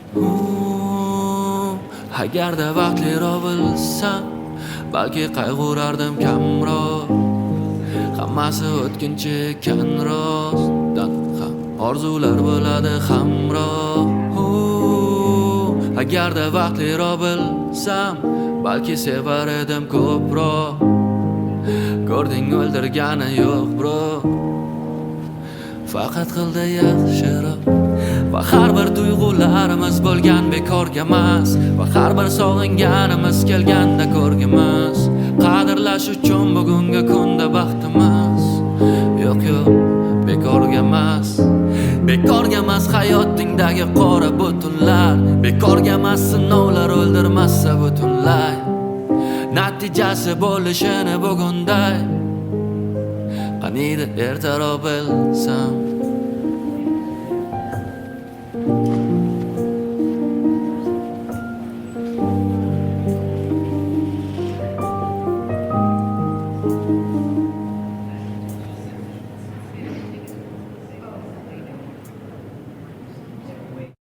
Agarda vaqtliroq bilsam, balki qayg'urardim kamroq. Hammasi o'tkinchi ekan rostdan ham, orzular bo'ladi hamroh. Agarda vaqtliroq bilsam, balki sevar edim ko'proq. Ko'rding o'ldirgani yo'q bro, faqat qildi yaxshiroq. Va har bir tuyg'ularimiz bo'lgan bekorga emas, va har bir sog'inganimiz kelganda ko'rgimiz. Qadrlash uchun bugungi kunda baxtimiz. Yo'q yo'q, bekorga emas. Bekorga emas hayotingdagi qora butunlar, bekorga emas sinovlar o'ldirmasa butunlay. Natijasi bo'lishini bugunday, qaniydi ertaroq bilsam.